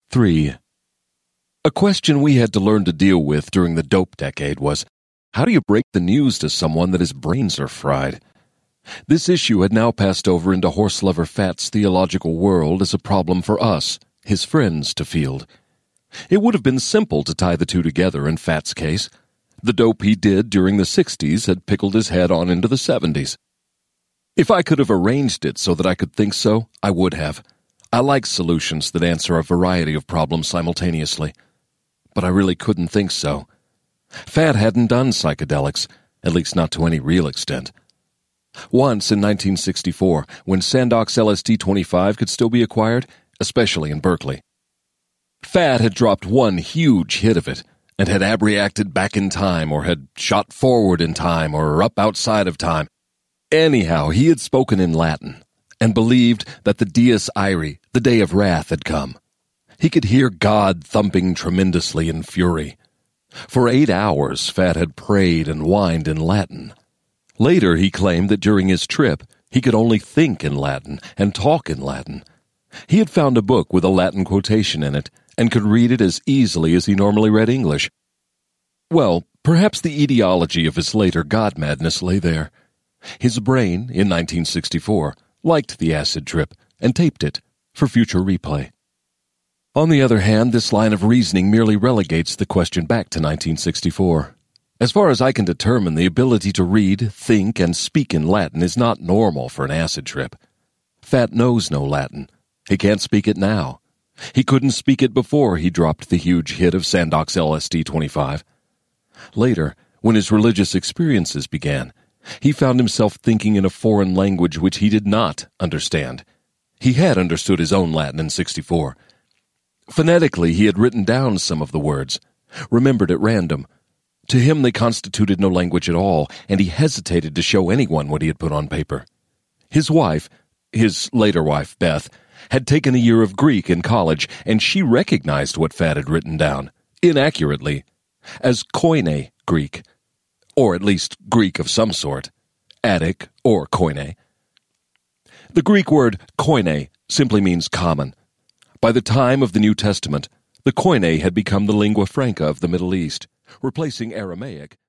3. A question we had to learn to deal with during the dope decade was, how do you break the news to someone that his brains are fried? This issue had now passed over into Horse-Lover Fat's theological world as a problem for us, his friends, to field. It would have been simple to tie the two together in Fat's case. The dope he did during the 60s had pickled his head on into the 70s. If I could have arranged it so that I could think so, I would have. I like solutions that answer a variety of problems simultaneously. But I really couldn't think so. Fat hadn't done psychedelics, at least not to any real extent. Once in 1964, when Sandox LSD-25 could still be acquired, especially in Berkeley. Fat had dropped one huge hit of it, and had abreacted back in time, or had shot forward in time, or up outside of time. Anyhow, he had spoken in Latin, and believed that the Dies Irae, the day of wrath, had come. He could hear God thumping tremendously in fury. For 8 hours, Fat had prayed and whined in Latin. Later, he claimed that during his trip, he could only think in Latin and talk in Latin. He had found a book with a Latin quotation in it, and could read it as easily as he normally read English. Well, perhaps the etiology of his later God madness lay there. His brain, in 1964, liked the acid trip, and taped it, for future replay. On the other hand, this line of reasoning merely relegates the question back to 1964. As far as I can determine, the ability to read, think, and speak in Latin is not normal for an acid trip. Fat knows no Latin. He can't speak it now. He couldn't speak it before he dropped the huge hit of Sandox LSD-25. Later, when his religious experiences began, he found himself thinking in a foreign language which he did not understand. He had understood his own Latin in 64. Phonetically, he had written down some of the words, remembered at random. To him they constituted no language at all, and he hesitated to show anyone what he had put on paper. His wife, his later wife, Beth, had taken a year of Greek in college, and she recognized what Fat had written down, inaccurately, as Koine Greek, or at least Greek of some sort, Attic or Koine. The Greek word koine simply means common. By the time of the New Testament, the Koine had become the lingua franca of the Middle East, replacing Aramaic